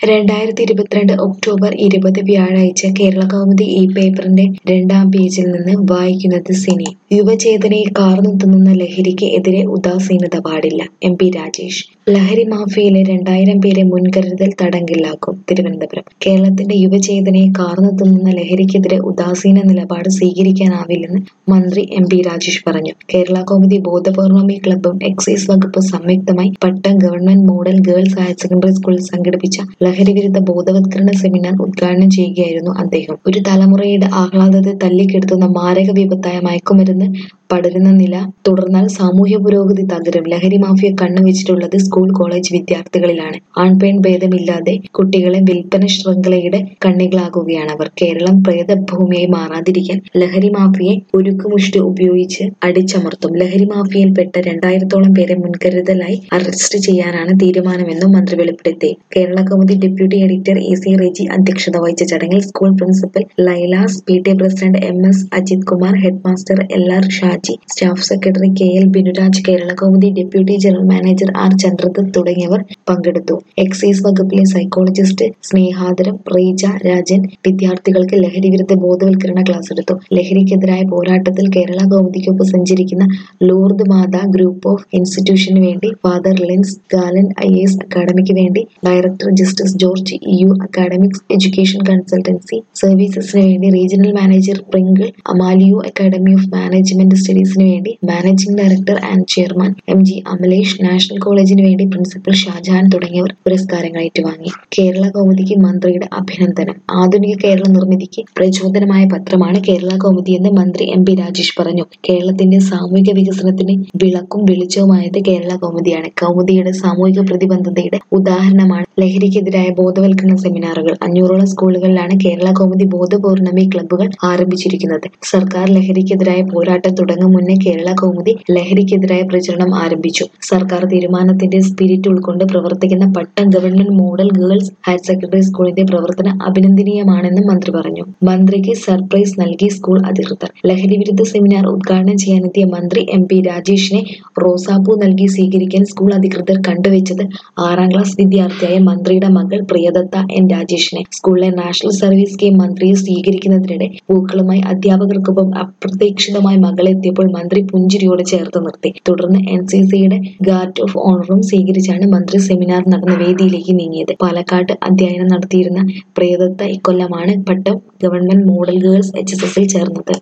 2022 October 20 വ്യാഴാഴ്ച കേരളകൗമുദി ഈ പേപ്പറിന്റെ 2-ാം പേജിൽ നിന്ന് വായിക്കുന്നത് സിനി. യുവചേതനയെ കാർന്നു തിന്നുന്ന ലഹരിക്ക് എതിരെ ഉദാസീനത പാടില്ല. എം.പി. രാജേഷ്. ലഹരി മാഫിയയിലെ 2000 പേരെ മുൻകരുതൽ തടങ്കലിലാക്കും. തിരുവനന്തപുരം. കേരളത്തിന്റെ യുവചേതനയെ കാർന്നു തിന്നുന്ന ലഹരിക്കെതിരെ ഉദാസീന നിലപാട് സ്വീകരിക്കാനാവില്ലെന്ന് മന്ത്രി എം.പി. രാജേഷ് പറഞ്ഞു. കേരളകൗമുദി ബോധപൗർണമി ക്ലബ്ബും എക്സൈസ് വകുപ്പും സംയുക്തമായി Pattom government model girls higher secondary സ്കൂളിൽ സംഘടിപ്പിച്ച ലഹരിവിരുദ്ധ ബോധവത്കരണ സെമിനാർ ഉദ്ഘാടനം ചെയ്യുകയായിരുന്നു അദ്ദേഹം. ഒരു തലമുറയുടെ ആഹ്ലാദത്തെ തല്ലിക്കെടുത്തുന്ന മാരക വിപത്തായ മയക്കുമരുന്ന് പടരുന്ന നില തുടർന്നാൽ സാമൂഹ്യ പുരോഗതി തകരും. ലഹരി മാഫിയ കണ്ണുവെച്ചിട്ടുള്ളത് സ്കൂൾ കോളേജ് വിദ്യാർത്ഥികളിലാണ്. ആൺപെൺ ഭേദമില്ലാതെ കുട്ടികളെ വിൽപ്പന ശൃംഖലയുടെ കണ്ണികളാക്കുകയാണവർ. കേരളം പ്രേതഭൂമിയായി മാറാതിരിക്കാൻ ലഹരി മാഫിയയെ ഉരുക്കുമുഷ്ടി ഉപയോഗിച്ച് അടിച്ചമർത്തും. ലഹരി മാഫിയയിൽപ്പെട്ട 2000-ഓളം പേരെ മുൻകരുതലായി അറസ്റ്റ് ചെയ്യാനാണ് തീരുമാനമെന്നും മന്ത്രി വെളിപ്പെടുത്തി. Keralakaumudi deputy editor A C. Reji അധ്യക്ഷത വഹിച്ച ചടങ്ങിൽ school principal Lailas, PTA president M S. Ajith Kumar, headmaster L R. Shaji, staff secretary K L. Binuraj, Keralakaumudi deputy general manager R. Chandradath തുടങ്ങിയവർ പങ്കെടുത്തു. എക്സൈസ് വകുപ്പിലെ സൈക്കോളജിസ്റ്റ് സ്നേഹാദരം റീജ രാജൻ വിദ്യാർത്ഥികൾക്ക് ലഹരിവിരുദ്ധ ബോധവൽക്കരണ ക്ലാസ് എടുത്തു. ലഹരിക്കെതിരായ പോരാട്ടത്തിൽ കേരളകൗമുദിക്കൊപ്പം സഞ്ചരിക്കുന്ന ലൂർദ് മാതാ ഗ്രൂപ്പ് ഓഫ് ഇൻസ്റ്റിറ്റ്യൂഷന് വേണ്ടി ഫാദർ ലിൻസ് ഗാലൻ, ഐ.എ.എസ്. അക്കാഡമിക്ക് വേണ്ടി director justice George E U. Academics education consultancy സർവീസസിന് വേണ്ടി regional manager Prinkle Amalio, academy of management സ്റ്റഡീസിന് വേണ്ടി managing director and chairman M G. Amalesh, national കോളേജിന് വേണ്ടി പ്രിൻസിപ്പൽ ഷാജഹാൻ തുടങ്ങിയവർ പുരസ്കാരങ്ങൾ ഏറ്റുവാങ്ങി. കേരളകൗമുദിക്ക് മന്ത്രിയുടെ അഭിനന്ദനം. ആധുനിക കേരള നിർമ്മിതിക്ക് പ്രചോദനമായ പത്രമാണ് കേരളകൗമുദിയെന്ന് മന്ത്രി എം.പി. രാജേഷ് പറഞ്ഞു. കേരളത്തിന്റെ സാമൂഹിക വികസനത്തിന് വിളക്കും വെളിച്ചവുമായത് കേരളകൗമുദിയാണ്. കൗമുദിയുടെ സാമൂഹിക പ്രതിബദ്ധതയുടെ ഉദാഹരണമാണ് ലഹരിക്കെതിരായ ബോധവൽക്കരണ സെമിനാറുകൾ. 500-ഓളം സ്കൂളുകളിലാണ് കേരളകൗമുദി ബോധപൗർണമി ക്ലബ്ബുകൾ ആരംഭിച്ചിരിക്കുന്നത്. സർക്കാർ ലഹരിക്കെതിരായ പോരാട്ടം തുടങ്ങും മുന്നേ കേരളകൗമുദി ലഹരിക്കെതിരായ പ്രചരണം ആരംഭിച്ചു. സർക്കാർ തീരുമാനത്തിന്റെ സ്പിരിറ്റ് ഉൾക്കൊണ്ട് പ്രവർത്തിക്കുന്ന Pattom government model girls higher secondary സ്കൂളിന്റെ പ്രവർത്തനം അഭിനന്ദനീയമാണെന്നും മന്ത്രി പറഞ്ഞു. മന്ത്രിക്ക് സർപ്രൈസ് നൽകി സ്കൂൾ അധികൃതർ. ലഹരിവിരുദ്ധ സെമിനാർ ഉദ്ഘാടനം ചെയ്യാനെത്തിയ മന്ത്രി എം.പി. രാജേഷിനെ റോസാപ്പൂ നൽകി സ്വീകരിക്കാൻ സ്കൂൾ അധികൃതർ കണ്ടുവെച്ചത് 6-ാം ക്ലാസ് വിദ്യാർത്ഥിയായ മന്ത്രിയുടെ മകൾ പ്രിയദത്ത എൻ. രാജേഷിനെ. സ്കൂളിലെ നാഷണൽ സർവീസ് സ്കീം മന്ത്രിയെ സ്വീകരിക്കുന്നതിനിടെ പൂക്കളുമായി അധ്യാപകർക്കൊപ്പം അപ്രതീക്ഷിതമായി മകളെത്തിയപ്പോൾ മന്ത്രി പുഞ്ചിരിയോടെ ചേർത്ത് നിർത്തി. തുടർന്ന് എൻ.സി.സിയുടെ ഗാർഡ് ഓഫ് ഓണറും സ്വീകരിച്ചാണ് മന്ത്രി സെമിനാർ നടന്ന വേദിയിലേക്ക് നീങ്ങിയത്. പാലക്കാട്ട് അധ്യയനം നടത്തിയിരുന്ന പ്രിയദത്ത ഇക്കൊല്ലമാണ് പട്ടം ഗവൺമെന്റ് മോഡൽ ഗേൾസ് എച്ച്.എസ്.എസിൽ ചേർന്നത്.